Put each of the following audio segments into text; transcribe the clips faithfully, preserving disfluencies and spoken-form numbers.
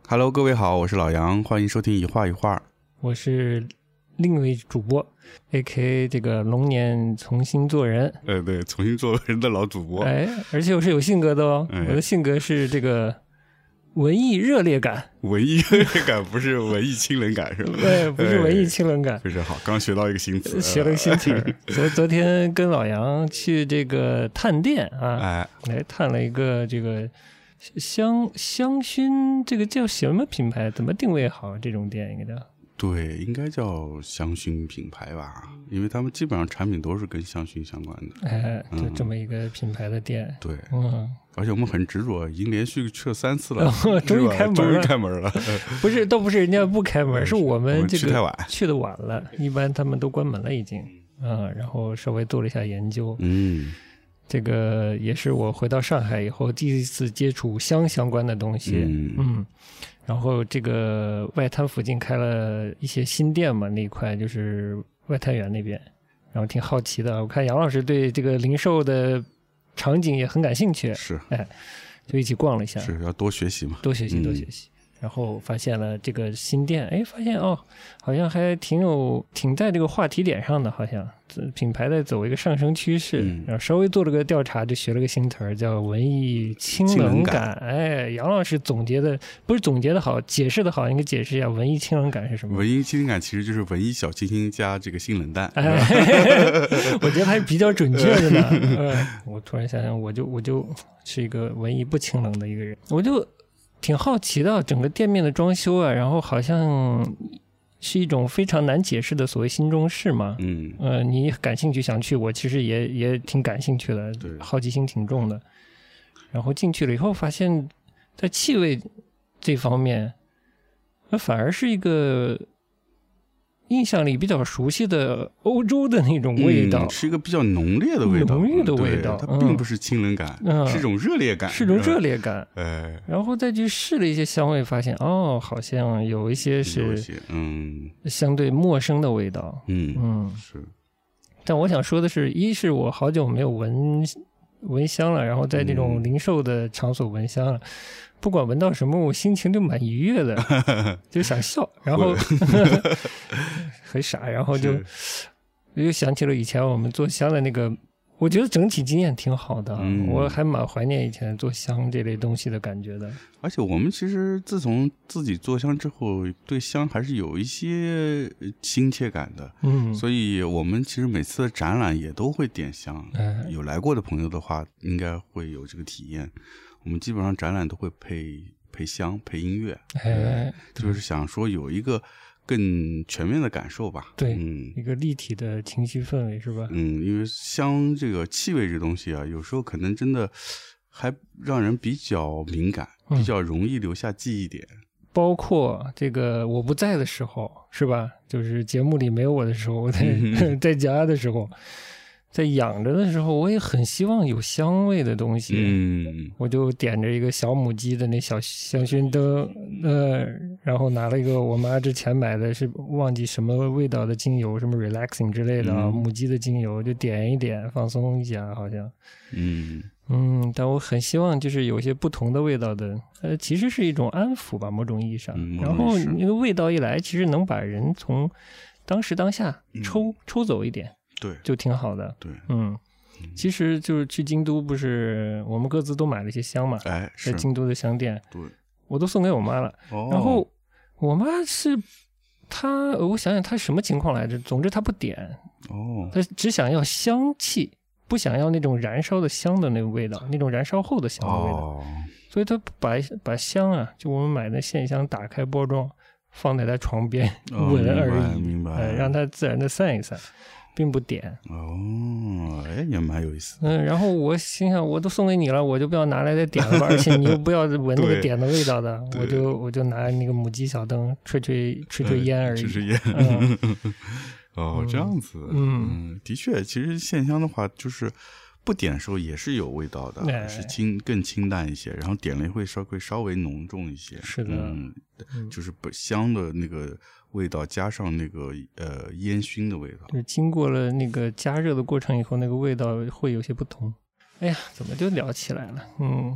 Hello， 各位好，我是老杨，欢迎收听一画一画。 我是另一位主播 A K A 这个龙年重新做人。 呃，对，重新做人的老主播。 哎，而且我是有性格的哦，哎、我的性格是这个文艺热烈感。 文艺热烈感不是文艺清冷感是吧？ 对，不是文艺清冷感。 非常好，刚学到一个新词， 学了个新词。昨昨天跟老杨去这个探店啊， 哎， 来探了一个这个香香薰，这个叫什么品牌？怎么定位好？这种店应该叫。 对，应该叫香薰品牌吧，因为他们基本上产品都是跟香薰相关的。 哎，就这么一个品牌的店。 嗯、对， 嗯， 而且我们很执着，已经连续去了三次了， 哦、终于开门了， 终于开门了。 不是，倒不是人家不开门，是我们这个去太晚， 去的晚了，一般他们都关门了已经。嗯，然后稍微做了一下研究。 嗯。 这个也是我回到上海以后第一次接触香相关的东西。 嗯。 嗯，然后这个外滩附近开了一些新店嘛，那一块就是外滩园那边，然后挺好奇的。我看杨老师对这个零售的场景也很感兴趣， 是， 哎，就一起逛了一下。 是要多学习嘛， 多学习，多学习。嗯，然后发现了这个新店，哎，发现哦，好像还挺有挺在这个话题点上的，好像品牌在走一个上升趋势。嗯，然后稍微做了个调查，就学了个新词儿，叫文艺清冷感。哎，杨老师总结的不是总结的好，解释的好，应该解释一下文艺清冷感是什么？ 文艺清冷感其实就是文艺小清新加这个性冷淡。 哎，我觉得还比较准确的呢。哎，我突然想想，我就我就是一个文艺不清冷的一个人，我就。挺好奇的，整个店面的装修啊，然后好像是一种非常难解释的所谓新中式嘛。嗯，呃，你感兴趣想去，我其实也也挺感兴趣的， 对， 好奇心挺重的。然后进去了以后，发现在气味这方面，那反而是一个印象里比较熟悉的欧洲的那种味道， 嗯、是一个比较浓烈的味道， 浓郁的味道， 它并不是清冷感，嗯、是一种热烈感， 是一种热烈感。 哎， 然后再去试了一些香味，发现哦，好像有一些是嗯相对陌生的味道， 嗯嗯是。 但我想说的是，一是我好久没有闻闻香了，然后在这种零售的场所闻香了。嗯，不管闻到什么，我心情就蛮愉悦的，就想笑，然后很傻，然后就又想起了以前我们做香的那个，我觉得整体经验挺好的，嗯、我还蛮怀念以前做香这类东西的感觉的。 而且我们其实自从自己做香之后，对香还是有一些亲切感的，嗯，所以我们其实每次的展览也都会点香，哎、有来过的朋友的话，应该会有这个体验。我们基本上展览都会配配香配音乐， 哎， 就是想说有一个更全面的感受吧。 对，嗯，一个立体的情绪氛围是吧？ 嗯，因为香这个气味这东西啊，有时候可能真的还让人比较敏感，嗯、比较容易留下记忆点。 包括这个我不在的时候，是吧？就是节目里没有我的时候，我在、嗯、在家的时候。在养着的时候，我也很希望有香味的东西，嗯，我就点着一个小母鸡的那小香薰灯，呃，然后拿了一个我妈之前买的是忘记什么味道的精油，什么 relaxing 之类的啊，嗯、母鸡的精油就点一点，放松一下，好像，嗯嗯，但我很希望就是有些不同的味道的，呃，其实是一种安抚吧，某种意义上，嗯、然后那个味道一来，其实能把人从当时当下抽、嗯、抽走一点。 对， 就挺好的。 对， 嗯，其实就是去京都，不是我们各自都买了一些香嘛？ 哎， 在京都的香店， 对， 我都送给我妈了。哦，然后我妈是她，我想想她什么情况来着？总之她不点，哦，她只想要香气，不想要那种燃烧的香的那个味道，那种燃烧后的香的味道。哦，所以她把把香啊，就我们买的线香打开包装，放在她床边、哦、闻而已， 明白，明白， 哎，让她自然的散一散。并不点哦，哎，也蛮有意思。 嗯，然后我心想，我都送给你了，我就不要拿来再点了吧，而且你又不要闻那个点的味道的，我就我就拿那个母鸡小灯吹吹吹吹烟而已， 吹吹烟。 嗯、 哦，这样子，嗯，嗯的确，其实线香的话，就是不点的时候也是有味道的，哎、是清更清淡一些，然后点了会稍会稍微浓重一些。 是的， 嗯，就是香的那个味道加上那个呃烟熏的味道， 就是经过了那个加热的过程以后，那个味道会有些不同。哎呀，怎么就聊起来了？嗯，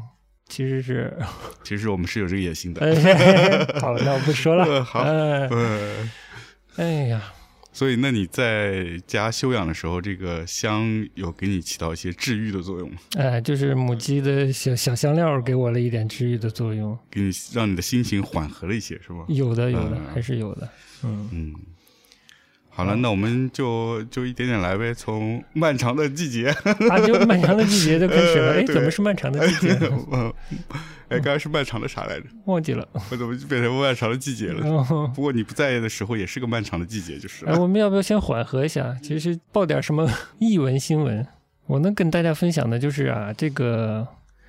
其实是， 其实我们是有这个野心的。 好，那我不说了。 好， 呃、哎呀。 所以，那你在家休养的时候，这个香有给你起到一些治愈的作用吗？ 哎，就是母鸡的小小香料给我了一点治愈的作用， 给你让你的心情缓和了一些，是吧？ 有的，有的，呃、还是有的。嗯嗯。好了，那我们就就一点点来呗，从漫长的季节啊，就漫长的季节就开始了。哎、呃，怎么是漫长的季节？ 哎，刚才是漫长的啥来着？ 忘记了。 我怎么就变成漫长的季节了？哦、不过你不在的时候也是个漫长的季节，就是了。 哎，我们要不要先缓和一下？其实报点什么译文新闻，我能跟大家分享的就是啊，这个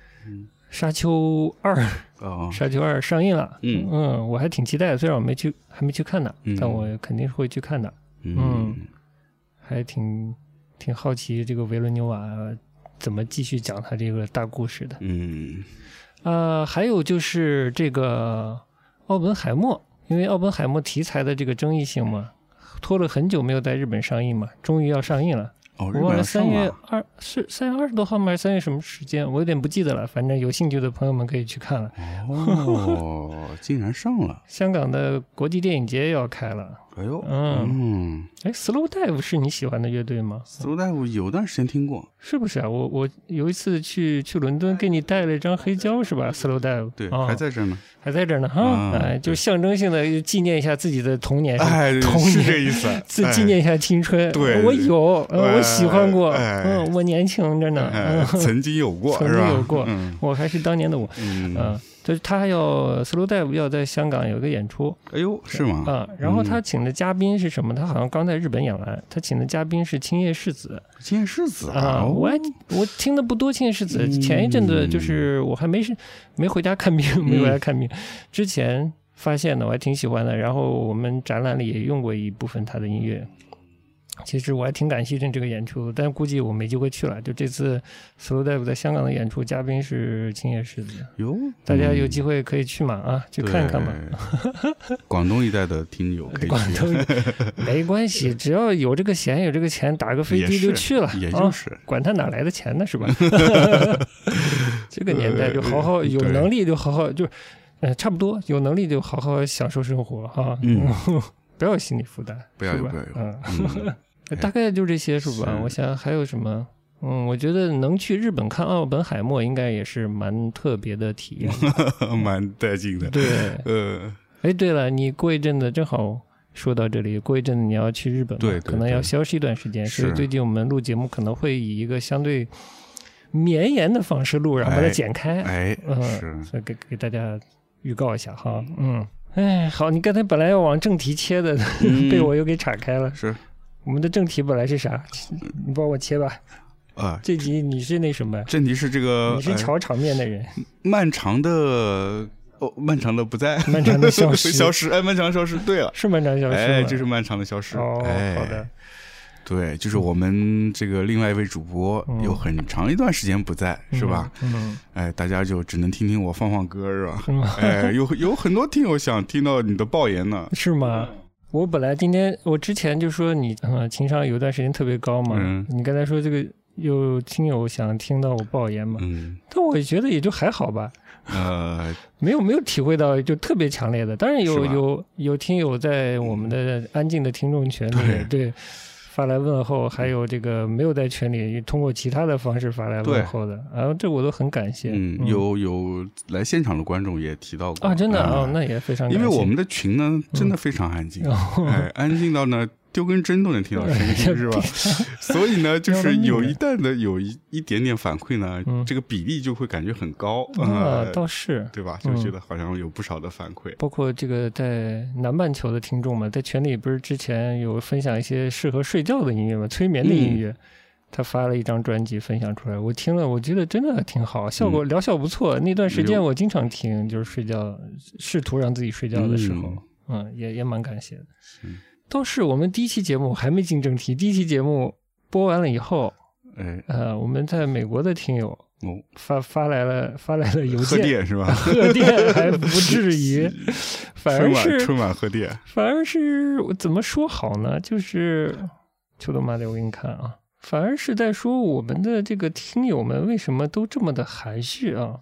《沙丘二》哦，《沙丘二》上映了。嗯嗯，我还挺期待的，虽然我没去，还没去看呢，嗯、但我肯定会去看的。嗯，还挺挺好奇这个维伦纽瓦怎么继续讲他这个大故事的。嗯，呃，还有就是这个奥本海默，因为奥本海默题材的这个争议性嘛，拖了很久没有在日本上映嘛，终于要上映了。 哦， 我忘了三月二是三月二十多号吗？还是三月什么时间？我有点不记得了。反正有兴趣的朋友们可以去看了。 哦，竟然上了！ 香港的国际电影节要开了。 哎呦， 嗯，哎 ，Slow Dive 是你喜欢的乐队吗 ？Slow Dive 有段时间听过， 是不是啊？我我有一次去去伦敦，给你带了一张黑胶，是吧 ？Slow Dive 对、哦，还在这呢， 还在这呢哈，啊、哎，就象征性的纪念一下自己的童年， 哎， 童年是这意思， 自纪念一下青春。 对， 我有， 哎、 我喜欢过， 哎、 嗯，我年轻着呢， 哎、曾经有过， 曾经有过， 嗯、 我还是当年的我，嗯。嗯就是他要 Slow Dive 要在香港有个演出， 哎呦，是吗？ 啊，然后他请的嘉宾是什么？他好像刚在日本演完，他请的嘉宾是青叶世子。 青叶世子啊，我还我听的不多，青叶世子。前一阵子就是我还没是没回家看病，没回家看病，之前发现的，我还挺喜欢的。然后我们展览里也用过一部分他的音乐。其实我还挺感兴趣这个演出，但估计我没机会去了。就这次 Slow Dive 在香港的演出，嘉宾是青叶世子。 哟， 大家有机会可以去嘛啊，去看看嘛。 广东一带的听友可以去。 广东没关系，只要有这个闲有这个钱，打个飞机就去了。 也就是、 啊，管他哪来的钱呢，是吧？这个年代就好好有能力就好好就，呃，差不多有能力就好好享受生活哈。嗯，不要心理负担， 不要有不要有。 嗯。嗯大概就这些是吧？是我想还有什么？嗯，我觉得能去日本看奥本海默应该也是蛮特别的体验， 蛮带劲的。 对， 呃， 哎，对了，你过一阵子正好说到这里，过一阵子你要去日本嘛， 对对对， 可能要消失一段时间，所以最近我们录节目可能会以一个相对绵延的方式录，然后把它剪开。 哎， 嗯， 是， 所以给给大家预告一下哈。嗯，哎，好，你刚才本来要往正题切的，嗯、被我又给岔开了。 是。 我们的正题本来是啥？你帮我切吧。 啊， 这集你是那什么？ 正题是这个， 你是炒场面的人。 呃、漫长的哦，漫长的不在， 漫长的消失， 消失。哎，漫长消失，对了， 是漫长消失。 哎，就是漫长的消失。 哦， 哎、 好的。 对，就是我们这个另外一位主播有很长一段时间不在， 嗯、 是吧？ 嗯。 哎，大家就只能听听我放放歌，是吧？ 嗯、 哎，有有很多听友想听到你的爆言呢。 是吗？我本来今天我之前就说你嗯情商有段时间特别高嘛， 嗯、 你刚才说这个有听友想听到我爆言嘛， 嗯， 但我觉得也就还好吧， 呃， 没有没有体会到就特别强烈的，当然有有有听友在我们的安静的听众群里， 嗯、 对。发来问候，还有这个没有在群里通过其他的方式发来问候的，然后这我都很感谢。 嗯， 嗯有有来现场的观众也提到过啊，真的啊、 嗯哦，那也非常感谢。 因为我们的群呢，真的非常安静， 嗯、 哎，安静到呢丢根针都能听到声音，是吧？所以呢，就是有一旦的有一一点点反馈呢， 嗯、 这个比例就会感觉很高啊、 呃， 倒是对吧？就觉得好像有不少的反馈， 包括这个在南半球的听众嘛，在群里不是之前有分享一些适合睡觉的音乐嘛，催眠的音乐。嗯，他发了一张专辑分享出来，我听了，我觉得真的挺好，效果疗效不错。嗯、那段时间我经常听，就是睡觉，试图让自己睡觉的时候，嗯，嗯也也蛮感谢的。 嗯， 倒是我们第一期节目还没进正题，第一期节目播完了以后， 哎， 呃，我们在美国的听友哦发发来了发来了邮件， 贺电是吧？ 贺电还不至于，反而是春晚贺电， 反而是怎么说好呢？就是秋冬妈的，我给你看啊。反而是在说我们的这个听友们为什么都这么的含蓄啊？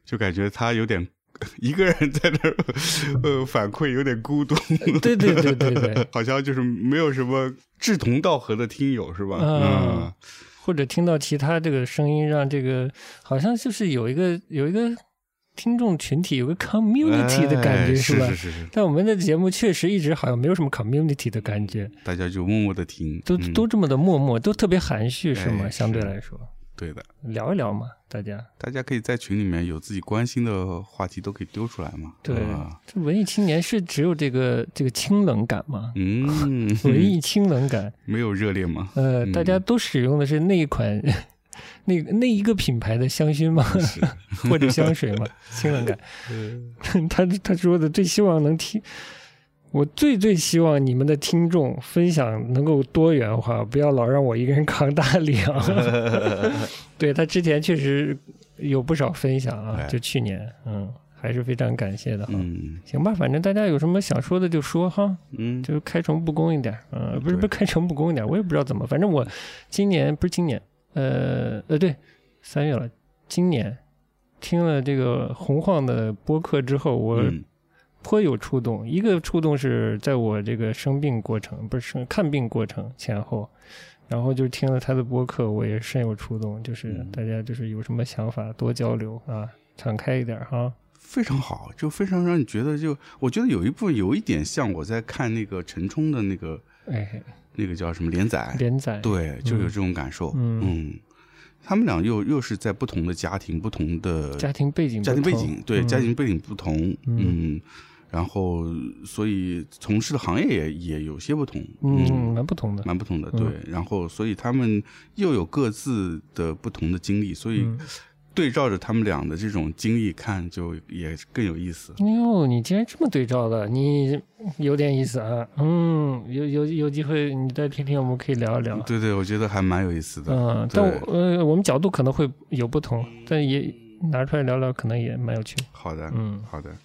就感觉他有点一个人在那儿呃反馈，有点孤独。 对对对对对， 好像就是没有什么志同道合的听友是吧？ 嗯。 嗯， 或者听到其他这个声音，让这个好像就是有一个有一个听众群体，有个 community 的感觉、哎、是吧？ 是是是。 但我们的节目确实一直好像没有什么 community 的感觉， 大家就默默的听， 都、嗯、都这么的默默，都特别含蓄是吗？ 哎、 相对来说， 对的， 聊一聊嘛，大家大家可以在群里面有自己关心的话题都可以丢出来嘛。 对， 啊、 这文艺青年是只有这个这个清冷感吗？ 嗯， 文艺清冷感没有热烈吗？ 呃、嗯，大家都使用的是那一款。那那一个品牌的香薰吗？或者香水吗？清冷感。他他说的最希望能听，我最最希望你们的听众分享能够多元化，不要老让我一个人扛大梁。对，他之前确实有不少分享啊，就去年，嗯，还是非常感谢的哈。嗯，行吧，反正大家有什么想说的就说哈，嗯，就开诚布公一点，嗯、呃，不是不是开诚布公一点，我也不知道怎么，反正我今年不是今年。呃呃，对，三月了。今年听了这个洪晃的播客之后，我颇有触动。嗯、一个触动是在我这个生病过程，不是生看病过程前后，然后就听了他的播客，我也深有触动。就是大家就是有什么想法多交流啊，敞开一点哈。 非常好，就非常让你觉得就，我觉得有一部分有一点像我在看那个陈冲的那个。 哎。 那个叫什么连载？ 连载对，就有这种感受。嗯，嗯他们俩又又是在不同的家庭、不同的家庭背景、 家庭背景，对、嗯、家庭背景不同。嗯， 嗯然后所以从事的行业也也有些不同。 嗯，嗯蛮不同的， 蛮不同的。对、嗯，然后所以他们又有各自的不同的经历，所以。嗯对照着他们俩的这种经历看，就也更有意思。 哟，你竟然这么对照的，你有点意思啊。嗯，有有有机会你再听听，我们可以聊一聊。 对对，我觉得还蛮有意思的。 嗯，但我呃，我们角度可能会有不同，但也拿出来聊聊，可能也蛮有趣。 好的， 嗯， 好的。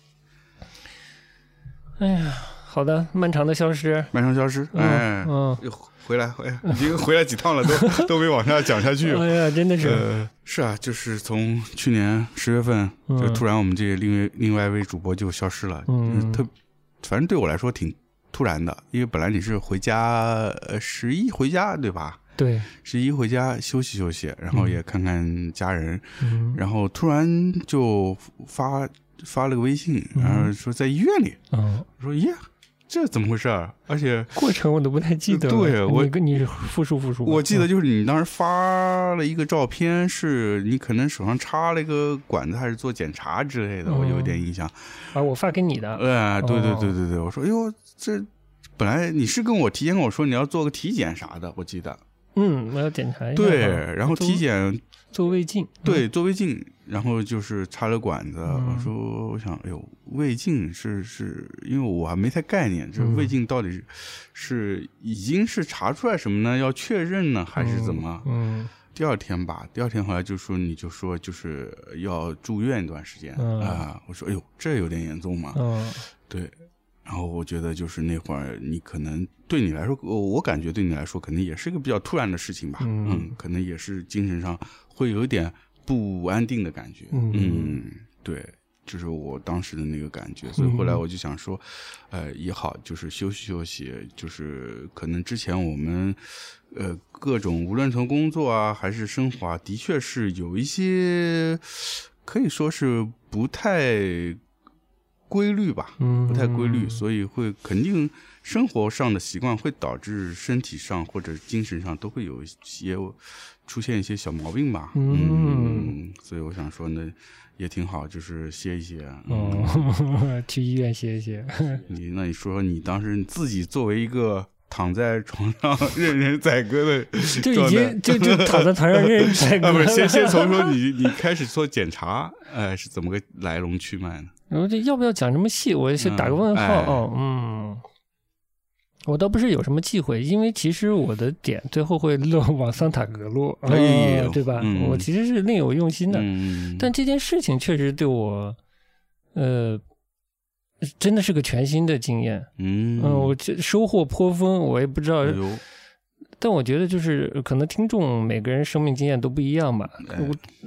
哎呀，好的，漫长的消失， 漫长消失，哎， 嗯。 嗯回来，哎，已经回来几趟了，都都没往下讲下去。 哎呀，真的是， 呃，是啊，就是从去年十月份， 嗯、 就突然我们这另外另外一位主播就消失了， 嗯， 特，反正对我来说挺突然的，因为本来你是回家，呃，十一回家对吧？ 对， 十一回家休息休息，然后也看看家人， 嗯、 然后突然就发发了个微信，然后说在医院里， 嗯， 我说耶。这怎么回事？而且过程我都不太记得了。 对，我跟你复述复述。 我记得就是你当时发了一个照片，是你可能手上插了一个管子，还是做检查之类的，嗯、我有点印象。 啊，我发给你的。 哎，对对对对对，我说，哎呦，这本来你是跟我提前跟我说你要做个体检啥的，我记得。 嗯，我要检查一下。 对，然后体检做胃镜。 对，做胃镜。然后就是插了管子， 嗯、 我说我想，哎呦，胃镜是是，因为我还没太概念，这胃镜到底是、嗯、是已经是查出来什么呢？要确认呢，还是怎么？ 嗯， 第二天吧，第二天后来就说你就说就是要住院一段时间啊、 嗯呃，我说哎呦，这有点严重嘛。 嗯， 对，然后我觉得就是那会儿你可能对你来说，我感觉对你来说可能也是一个比较突然的事情吧， 嗯， 嗯可能也是精神上会有一点。不安定的感觉， 嗯, 嗯，对，就是我当时的那个感觉，所以后来我就想说， 嗯、 呃，也好，就是休息休息，就是可能之前我们，呃，各种无论从工作啊还是生活啊，的确是有一些可以说是不太规律吧， 嗯， 不太规律，所以会肯定生活上的习惯会导致身体上或者精神上都会有一些。出现一些小毛病吧， 嗯， 嗯所以我想说呢，也挺好，就是歇一歇， 嗯、哦，去医院歇一歇。 你那你说说你当时你自己作为一个躺在床上任人宰割的， 就已经就就躺在床上任人宰割啊，不是，先先从说你你开始做检查，哎，是怎么个来龙去脉呢？ 我这要不要讲这么细？我先打个问号、嗯哎、哦，嗯。我倒不是有什么忌讳，因为其实我的点最后会落往桑塔格落， 哎哦、对吧、 嗯？ 我其实是另有用心的， 嗯、 但这件事情确实对我，呃，真的是个全新的经验。 嗯， 嗯我收获颇丰，我也不知道。 哎、 但我觉得就是可能听众每个人生命经验都不一样吧。 哎、 我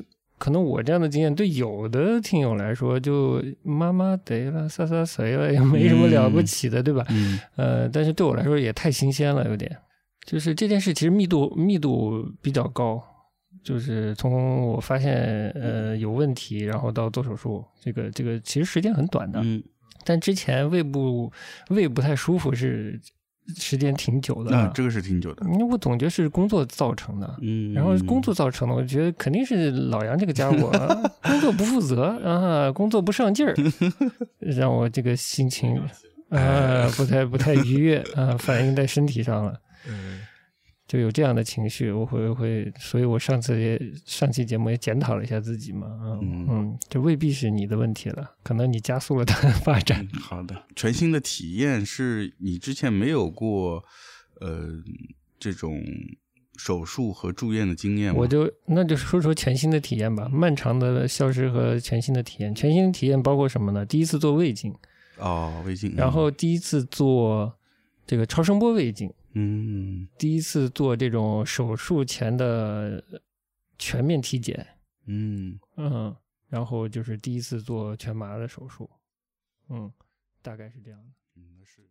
可能我这样的经验对有的听友来说就妈妈得了撒撒谁了也没什么了不起的，对吧？ 嗯， 呃，但是对我来说也太新鲜了，有点。就是这件事其实密度密度比较高，就是从我发现呃有问题，然后到做手术，这个这个其实时间很短的。 嗯， 但之前胃部胃不太舒服是时间挺久的。 啊，这个是挺久的。 因为我总觉得是工作造成的， 嗯， 然后工作造成的，我觉得肯定是老杨这个家伙工作不负责啊，工作不上劲儿，让我这个心情啊不太不太愉悦啊，反映在身体上了。嗯，就有这样的情绪，我会会，所以我上次也上期节目也检讨了一下自己嘛，嗯嗯，这未必是你的问题了，可能你加速了它的发展。 嗯、好的，全新的体验是你之前没有过，呃，这种手术和住院的经验吗？ 我就那就说说全新的体验吧，漫长的消失和全新的体验。全新的体验包括什么呢？第一次做胃镜， 哦，胃镜， 然后第一次做这个超声波胃镜。 嗯， 第一次做这种手术前的全面体检， 嗯嗯，然后就是第一次做全麻的手术，嗯，大概是这样的。 嗯，那是，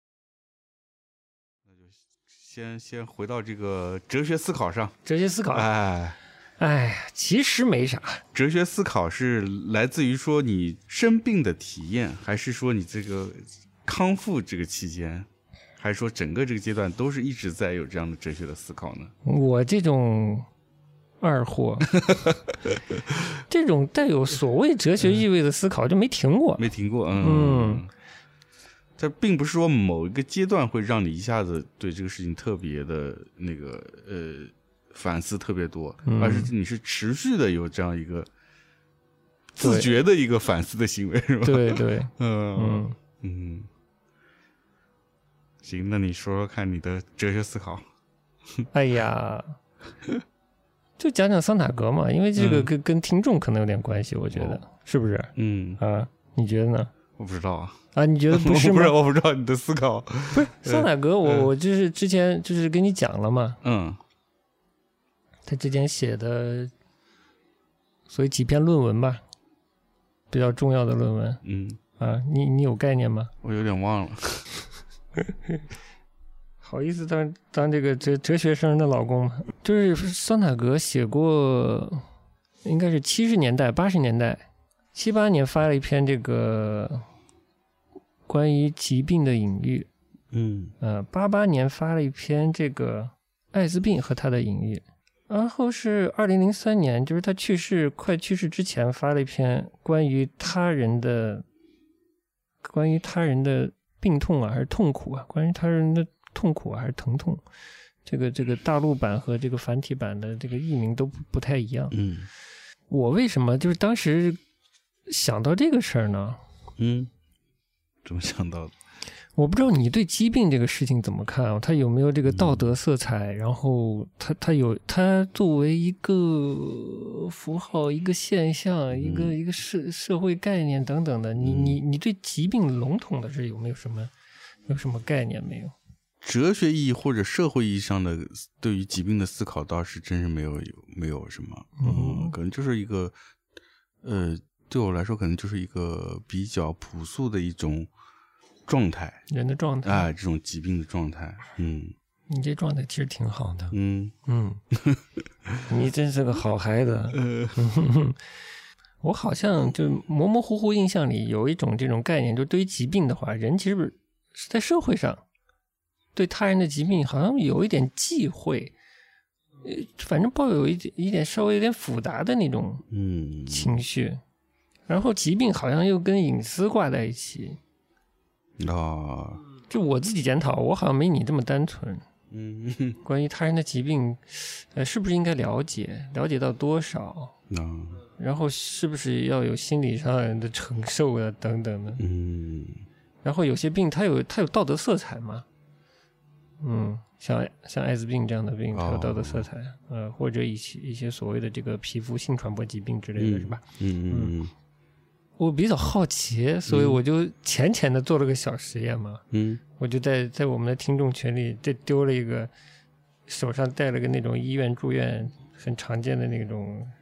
那就先先回到这个哲学思考上。 哲学思考， 哎哎，其实没啥。 哲学思考是来自于说你生病的体验，还是说你这个康复这个期间？还是说整个这个阶段都是一直在有这样的哲学的思考呢？ 我这种二货这种带有所谓哲学意味的思考就没停过， 没停过。嗯， 嗯， 这并不是说某一个阶段会让你一下子对这个事情特别的那个呃反思特别多， 嗯、 而是你是持续的有这样一个自觉的一个反思的行为，是吧？ 对对， 嗯嗯嗯。行，那你说说看你的哲学思考。 哎呀，就讲讲桑塔格嘛，因为这个跟、嗯、跟听众可能有点关系，我觉得、哦、是不是？ 嗯啊，你觉得呢？ 我不知道啊。 啊，你觉得不是吗？ 我不是，我不知道你的思考。 不是桑塔格，我、嗯、我就是之前就是跟你讲了嘛。 嗯。 他之前写的，所以几篇论文吧，比较重要的论文。 嗯。 啊，你你有概念吗？ 我有点忘了。 好意思当当这个哲哲学生的老公吗？就是桑塔格写过，应该是七十年代、八十年代、七八年发了一篇这个关于疾病的隐喻， 嗯， 呃，八八年发了一篇这个艾滋病和它的隐喻，然后是二零零三年，就是他去世快去世之前发了一篇关于他人的关于他人的。病痛啊还是痛苦啊，关于他人的痛苦啊还是疼痛，这个这个大陆版和这个繁体版的这个译名都不不太一样。 嗯， 我为什么就是当时想到这个事儿呢？ 嗯，怎么想到的？ 我不知道你对疾病这个事情怎么看啊？它有没有这个道德色彩？嗯、然后它它有它作为一个符号、一个现象、嗯、一个一个社社会概念等等的，你你你对疾病笼统的是有没有什么有什么概念没有？ 哲学意义或者社会意义上的对于疾病的思考倒是真是没有有没有什么，嗯，嗯可能就是一个呃，对我来说可能就是一个比较朴素的一种。状态， 人的状态， 哎，这种疾病的状态，嗯， 你这状态其实挺好的， 嗯嗯，你真是个好孩子。呃、我好像就模模糊糊印象里有一种这种概念，就对于疾病的话，人其实是在社会上对他人的疾病好像有一点忌讳，呃，反正抱有一点一点稍微有点复杂的那种嗯情绪，嗯、然后疾病好像又跟隐私挂在一起。 啊、哦， 就我自己检讨，我好像没你这么单纯。 嗯， 关于他人的疾病，呃，是不是应该了解？了解到多少？ 嗯， 然后是不是要有心理上的承受啊，等等的。 嗯， 然后有些病它有它有道德色彩嘛，嗯，像像艾滋病这样的病，它有道德色彩，哦、呃，或者一些一些所谓的这个皮肤性传播疾病之类的，嗯、是吧？ 嗯嗯嗯。 我比较好奇，所以我就浅浅的做了个小实验嘛。 嗯， 我就在在我们的听众群里，这丢了一个手上戴了个那种医院住院很常见的那种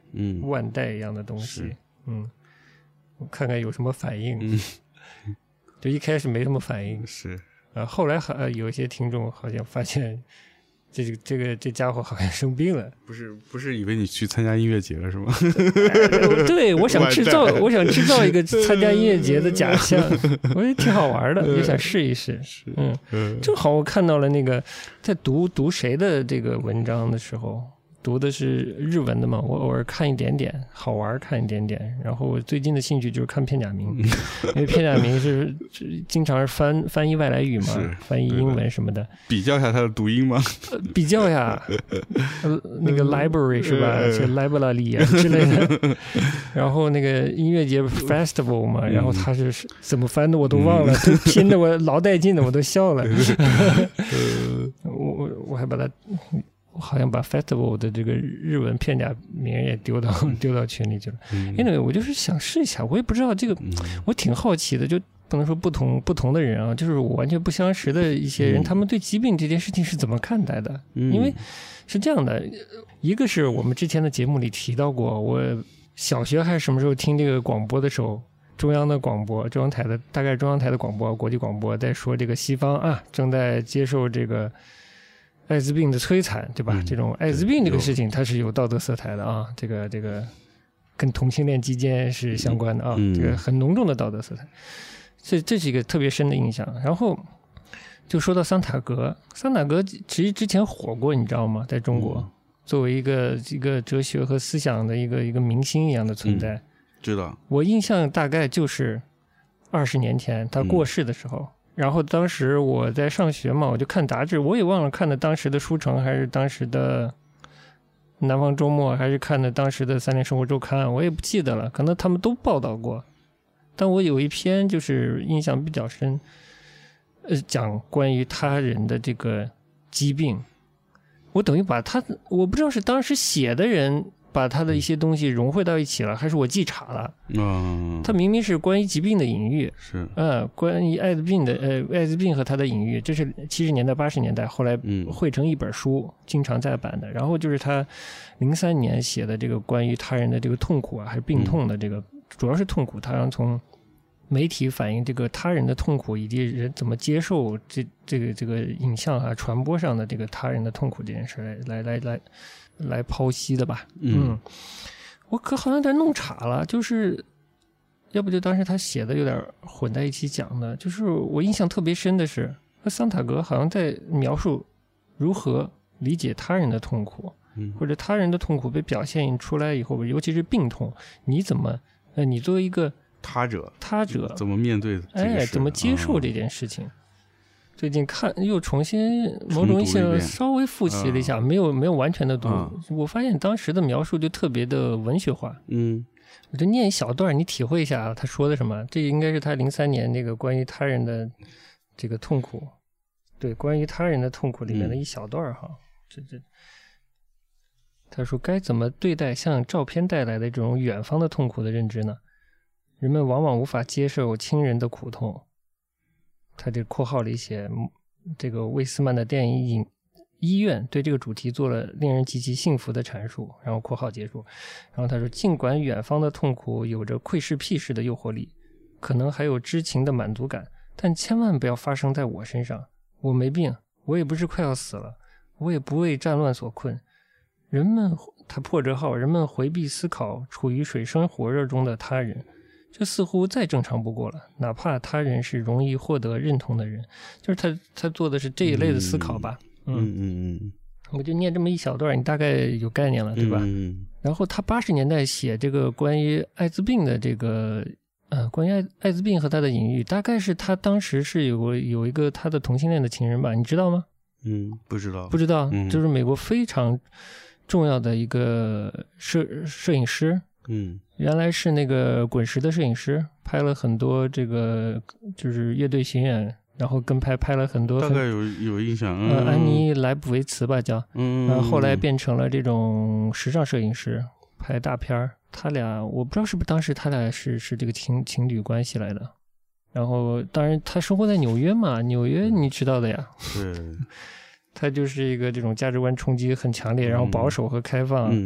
嗯，万代一样的东西，嗯，我看看有什么反应，嗯，就一开始没什么反应， 是， 啊，后来还有一些听众好像发现。这个这个这家伙好像生病了， 不是不是以为你去参加音乐节了是吗？ 呃、对，我想制造我想制造一个参加音乐节的假象，我觉得挺好玩的，也想试一试。嗯，正好我看到了那个在读读谁的这个文章的时候。读的是日文的嘛，我偶尔看一点点，好玩看一点点。然后我最近的兴趣就是看片假名，因为片假名是经常是翻翻译外来语嘛，翻译英文什么的。 比较一下它的读音吗？ 呃、比较呀，呃、那个 library 是吧？是 library 啊之类的。然后那个音乐节 festival 嘛，然后它是怎么翻的我都忘了，都拼的我老带劲的我都笑了。我我我还把它。我好像把 festival 的这个日文片假名也丢到丢到群里去了。因为我就是想试一下，我也不知道这个，我挺好奇的，就不能说不同不同的人啊，就是我完全不相识的一些人，他们对疾病这件事情是怎么看待的？因为是这样的，一个是我们之前的节目里提到过，我小学还是什么时候听这个广播的时候，中央的广播，中央台的大概中央台的广播，国际广播在说这个西方啊正在接受这个。艾滋病的摧残，对吧？嗯、这种艾滋病这个事情，它是有道德色彩的啊。这个这个跟同性恋之间是相关的啊，嗯、这个很浓重的道德色彩。这这是一个特别深的印象。然后就说到桑塔格，桑塔格其实之前火过，你知道吗？在中国，嗯、作为一个一个哲学和思想的一个一个明星一样的存在。嗯、 知道。 我印象大概就是二十年前他过世的时候。嗯然后当时我在上学嘛，我就看杂志，我也忘了看的当时的书城还是当时的南方周末，还是看的当时的三联生活周刊，我也不记得了，可能他们都报道过。但我有一篇就是印象比较深，呃，讲关于他人的这个疾病，我等于把他，我不知道是当时写的人把他的一些东西融汇到一起了，还是我记岔了。 嗯， 他明明是关于疾病的隐喻， 是， 呃，关于艾滋病的，呃，艾滋病和他的隐喻，这是七十年代、八十年代后来汇成一本书，嗯、经常再版的。然后就是他零三年写的这个关于他人的这个痛苦啊，还是病痛的这个，嗯、主要是痛苦，他让从媒体反映这个他人的痛苦以及人怎么接受这这个这个影像啊传播上的这个他人的痛苦这件事来来来来。来剖析的吧，嗯，嗯我可好像有点弄岔了，就是要不就当时他写的有点混在一起讲的，就是我印象特别深的是，桑塔格好像在描述如何理解他人的痛苦，嗯、或者他人的痛苦被表现出来以后，尤其是病痛，你怎么，呃，你作为一个他者， 他者怎么面对这个事？ 哎，怎么接受这件事情？嗯最近看又重新某种意义上稍微复习了一下，没有没有完全的读，嗯、我发现当时的描述就特别的文学化。 嗯， 我就念一小段，你体会一下他说的什么。这应该是他零三年那个关于他人的这个痛苦，对，关于他人的痛苦里面的一小段哈。嗯、这这，他说该怎么对待像照片带来的这种远方的痛苦的认知呢？人们往往无法接受亲人的苦痛。他这括号里写，这个魏斯曼的电影《医院》对这个主题做了令人极其幸福的阐述，然后括号结束。然后他说，尽管远方的痛苦有着窥视癖式的诱惑力，可能还有知情的满足感，但千万不要发生在我身上。我没病，我也不是快要死了，我也不为战乱所困。人们，他破折号，人们回避思考处于水深火热中的他人。这似乎再正常不过了，哪怕他人是容易获得认同的人，就是他他做的是这一类的思考吧。 嗯嗯嗯嗯， 我就念这么一小段，你大概有概念了，对吧？ 嗯。 然后他八十年代写这个关于艾滋病的这个呃，关于艾艾滋病和他的隐喻，大概是他当时是有有一个他的同性恋的情人吧，你知道吗？ 嗯，不知道， 不知道， 嗯、 就是美国非常重要的一个摄摄影师。 嗯， 原来是那个滚石的摄影师，拍了很多这个就是乐队巡演，然后跟拍拍了很多很， 大概有有印象。嗯、 呃，安妮莱布维茨吧叫， 嗯， 然后后来变成了这种时尚摄影师，拍大片儿。他俩我不知道是不是当时他俩是是这个情情侣关系来的。然后当然他生活在纽约嘛，纽约你知道的呀。 对。 他就是一个这种价值观冲击很强烈，然后保守和开放。 嗯。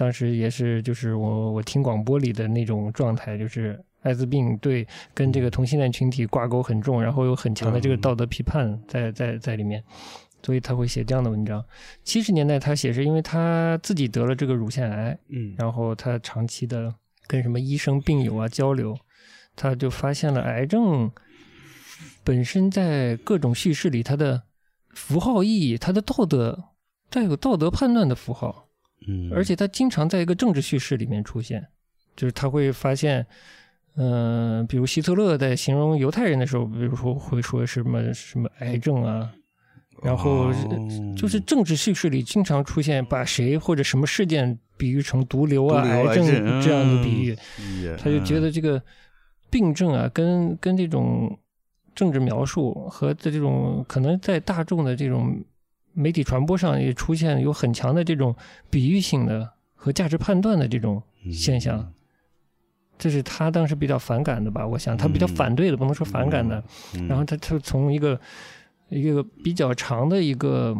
当时也是就是我我听广播里的那种状态，就是艾滋病对跟这个同性恋群体挂钩很重，然后有很强的这个道德批判在在在里面，所以他会写这样的文章。七十年代他写是因为他自己得了这个乳腺癌， 嗯， 然后他长期的跟什么医生病友啊交流，他就发现了癌症本身在各种叙事里它的符号意义，它的道德带有道德判断的符号， 嗯， 而且它经常在一个政治叙事里面出现，就是他会发现嗯、呃，比如希特勒在形容犹太人的时候，比如说会说什么什么癌症啊，然后就是政治叙事里经常出现把谁或者什么事件比喻成毒瘤啊、癌症这样的比喻，他就觉得这个病症啊，跟跟这种政治描述和这种可能在大众的这种媒体传播上也出现有很强的这种比喻性的和价值判断的这种现象。嗯，这是他当时比较反感的吧，我想他比较反对的，不能说反感的。 嗯嗯、 然后他他从一个一个比较长的一个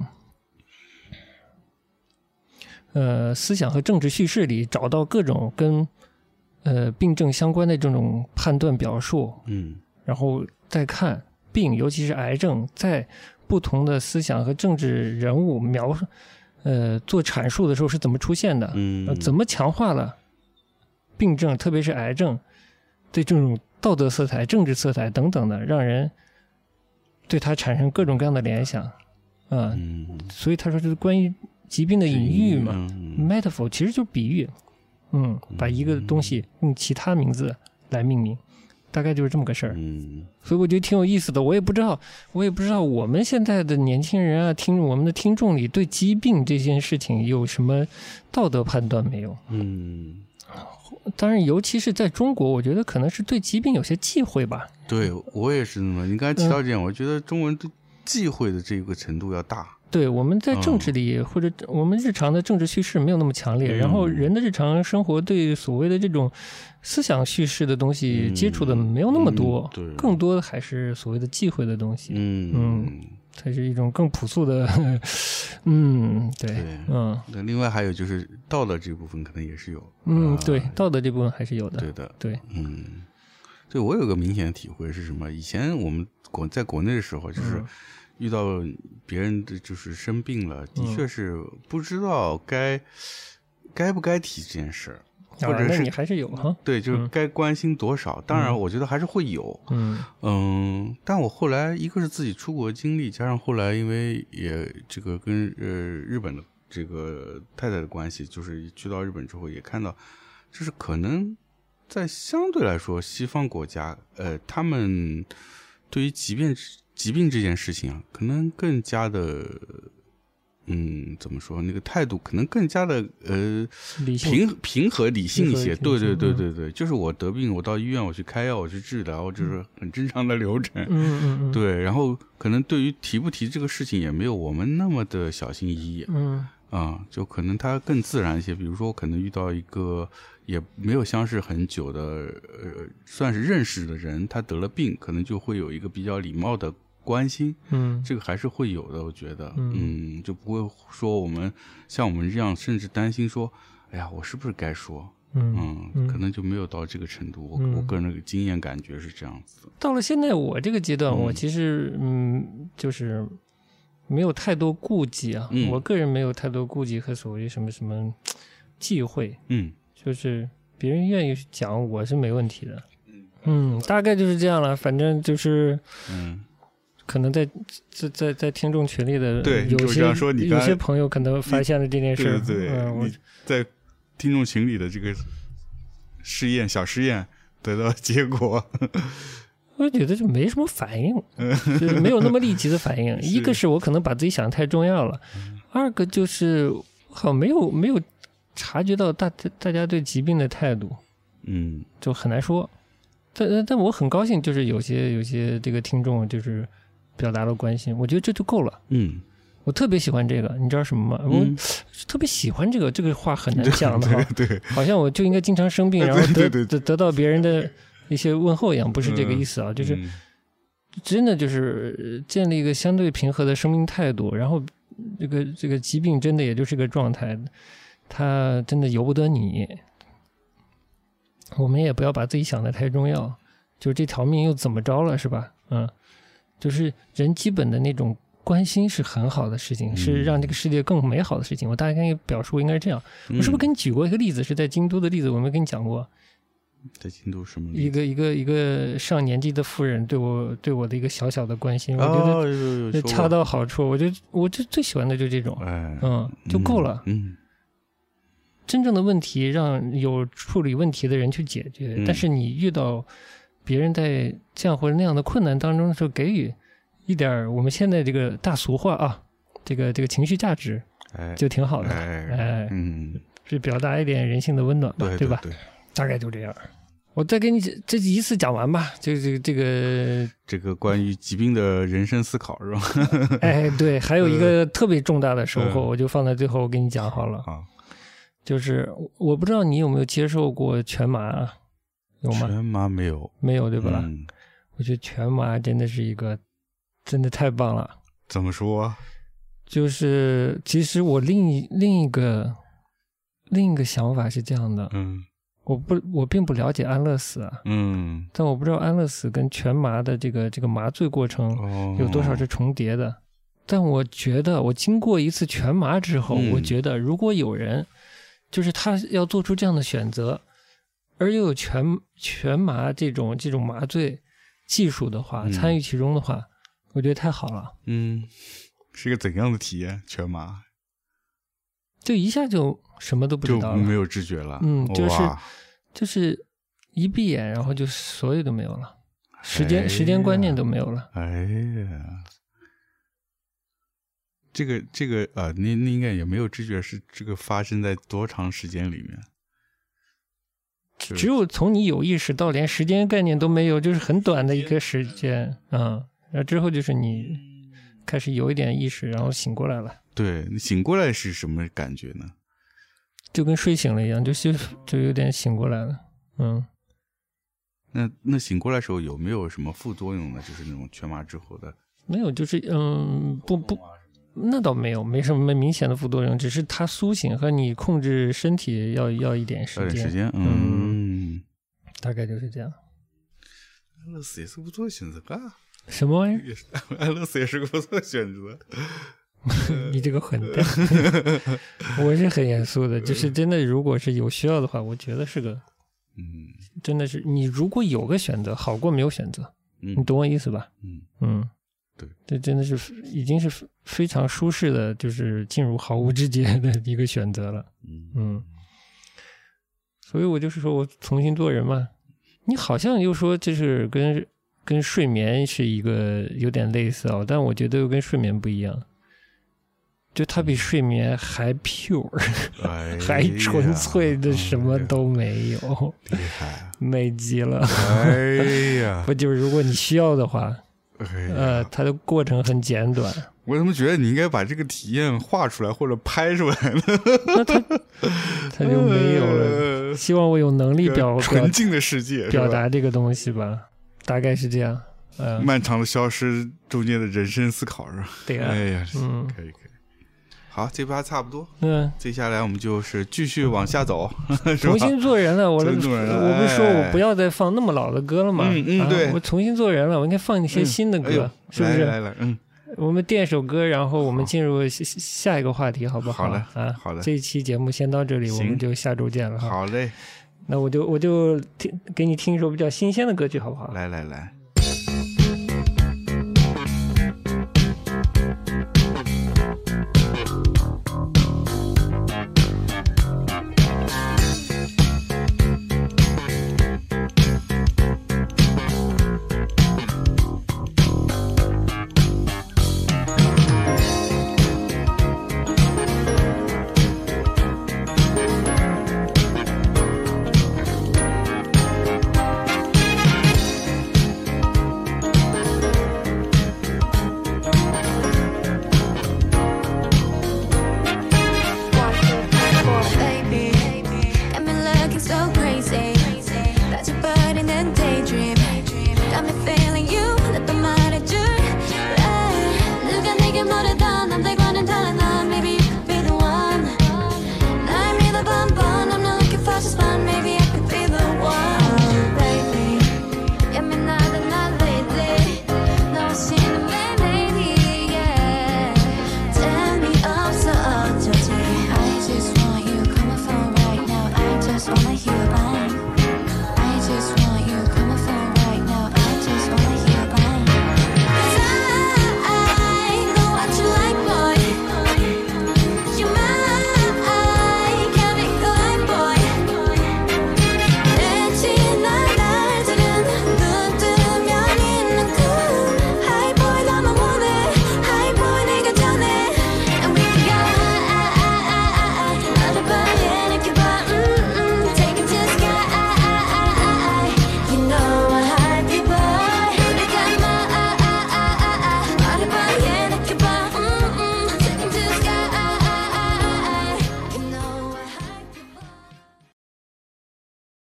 呃思想和政治叙事里找到各种跟呃病症相关的这种判断表述， 嗯， 然后再看病，尤其是癌症，在不同的思想和政治人物描述呃做阐述的时候是怎么出现的， 嗯， 呃、怎么强化了病症，特别是癌症对这种道德色彩、政治色彩等等的，让人对它产生各种各样的联想，啊、 嗯， 所以他说这是关于疾病的隐喻嘛、 嗯、 ，metaphor 其实就是比喻，嗯，把一个东西用其他名字来命名，大概就是这么个事儿。 嗯， 所以我觉得挺有意思的。我也不知道，我也不知道我们现在的年轻人啊，听我们的听众里对疾病这件事情有什么道德判断没有？ 嗯。 当然，尤其是在中国，我觉得可能是对疾病有些忌讳吧。 对，我也是那么。你刚才提到这点、嗯，我觉得中文对忌讳的这个程度要大。 对，我们在政治里、嗯、或者我们日常的政治叙事没有那么强烈、嗯，然后人的日常生活对所谓的这种思想叙事的东西接触的没有那么多， 嗯嗯、 更多的还是所谓的忌讳的东西。 嗯嗯，它是一种更朴素的，嗯，对， 对嗯。 那另外还有就是道德这部分可能也是有。 嗯，对，呃、道德这部分还是有的。 对的， 对， 嗯，对我有个明显的体会是什么？以前我们国在国内的时候，就是遇到别人的就是生病了， 嗯、 的确是不知道该、嗯、该不该提这件事。或者是、 啊、那你还是有哈， 对，就是该关心多少、嗯、当然我觉得还是会有， 嗯嗯，但我后来一个是自己出国经历，加上后来因为也这个跟呃日本的这个太太的关系，就是去到日本之后也看到，就是可能在相对来说西方国家，呃他们对于疾病疾病这件事情啊，可能更加的嗯，怎么说？那个态度可能更加的呃平平和理性一些。对对对对对，嗯、就是我得病，我到医院我去开药，我去治疗，就是很正常的流程。 嗯嗯嗯。 对，然后可能对于提不提这个事情，也没有我们那么的小心翼翼。 嗯。 啊，就可能它更自然一些。比如说，我可能遇到一个也没有相识很久的，呃，算是认识的人，他得了病，可能就会有一个比较礼貌的关心， 嗯， 这个还是会有的，我觉得， 嗯， 嗯，就不会说我们像我们这样，甚至担心说，哎呀，我是不是该说， 嗯， 嗯，可能就没有到这个程度。我、嗯、我个人的经验感觉是这样子。 到了现在我这个阶段，嗯、我其实嗯，就是没有太多顾忌啊、 嗯， 我个人没有太多顾忌和所谓什么什么忌讳， 嗯， 就是别人愿意讲，我是没问题的，嗯，大概就是这样了，反正就是， 嗯。 可能在在在在听众群里的对有些说你有些朋友可能发现了这件事， 对对对， 嗯， 你在听众群里的这个试验小试验得到结果， 我觉得就没什么反应，就是没有那么立即的反应。一个是我可能把自己想得太重要了，二个就是好没有没有察觉到大大家对疾病的态度， 嗯， 就很难说。但但我很高兴，就是有些有些这个听众就是表达了关心，我觉得这就够了。 嗯， 我特别喜欢这个，你知道什么吗？ 嗯、 我特别喜欢这个，这个话很难讲的哈。 对，对对， 好像我就应该经常生病，然后得对对对得得到别人的一些问候一样，不是这个意思啊，嗯、就是真的就是建立一个相对平和的生命态度，然后这个这个疾病真的也就是个状态。 他真的由不得你。我们也不要把自己想的太重要，就是这条命又怎么着了，是吧？嗯，就是人基本的那种关心是很好的事情，是让这个世界更美好的事情。我大概表述应该是这样。我是不是跟你举过一个例子，是在京都的例子？我没跟你讲过。 在京都什么？ 一个一个一个上年纪的妇人对我对我的一个小小的关心，我觉得恰到好处。我就我就最喜欢的就这种，嗯，就够了。 嗯， 真正的问题让有处理问题的人去解决，但是你遇到别人在这样或者那样的困难当中的时候，给予一点我们现在这个大俗话啊，这个这个情绪价值，就挺好的。哎，嗯，是表达一点人性的温暖吧，对吧？ 对。 大概就这样，我再给你这一次讲完吧。这这这个这个关于疾病的人生思考是吧？ 哎，对，还有一个特别重大的收获，我就放在最后给你讲好了。 啊， 就是我不知道你有没有接受过全麻，有吗？ 全麻没有， 没有对吧？ 嗯， 我觉得全麻真的是一个，真的太棒了。 怎么说？ 就是其实我另一另一个另一个想法是这样的， 嗯。 我不，我并不了解安乐死啊， 嗯， 但我不知道安乐死跟全麻的这个这个麻醉过程有多少是重叠的。哦、但我觉得，我经过一次全麻之后，嗯、我觉得如果有人就是他要做出这样的选择，而又有全全麻这种这种麻醉技术的话，嗯、参与其中的话，我觉得太好了。 嗯，是一个怎样的体验？全麻？ 就一下就什么都不知道了， 就没有知觉了。 嗯，就是就是一闭眼，然后就所有都没有了，时间、哎、时间观念都没有了。 哎呀，这个这个啊，那那应该也没有知觉，是这个发生在多长时间里面？ 只有从你有意识到连时间概念都没有，就是很短的一个时间，嗯，然后之后就是你开始有一点意识，然后醒过来了。 对，你醒过来是什么感觉呢？ 就跟睡醒了一样，就就有点醒过来了。嗯， 那那醒过来的时候有没有什么副作用呢？就是那种全麻之后的？ 没有，就是嗯，不不，那倒没有，没什么明显的副作用，只是它苏醒和你控制身体要要一点时间。 要点时间，嗯， 嗯大概就是这样。 安乐死也是不错选择啊。 什么玩意儿？ 安乐死也是个不错选择。 你这个混蛋！我是很严肃的，就是真的，如果是有需要的话，我觉得是个， 嗯， 真的是你如果有个选择，好过没有选择， 嗯、 你懂我意思吧？ 嗯嗯， 对， 这真的是已经是非常舒适的，就是进入毫无之间的一个选择了。 嗯嗯，所以我就是说我重新做人嘛。你好像又说这是跟跟睡眠是一个有点类似哦，但我觉得又跟睡眠不一样。就它比睡眠还 pure，、哎、还纯粹的，什么都没有， 厉害， 美极了。 哎呀， 不就是如果你需要的话， 哎、 呃，它的过程很简短。 我怎么觉得你应该把这个体验画出来或者拍出来呢？ 那它它就没有了。希望我有能力表纯净的世界表达这个东西吧，大概是这样。嗯、呃， 漫长的消失中间的人生思考是吧？ 对啊， 哎呀， 嗯， 可以可以。好，这趴差不多。 嗯， 接下来我们就是继续往下走， 重新做人了。我重新做人了， 我不是说我不要再放那么老的歌了吗？ 嗯嗯，对、 啊，我重新做人了，我应该放一些新的歌， 嗯哎、 是不是？ 来来来，嗯， 我们垫首歌，然后我们进入下一个话题，好不好？ 好的啊， 好的。 这一期节目先到这里，我们就下周见了。 好嘞， 那我就我就听给你听一首比较新鲜的歌曲，好不好？ 来来来。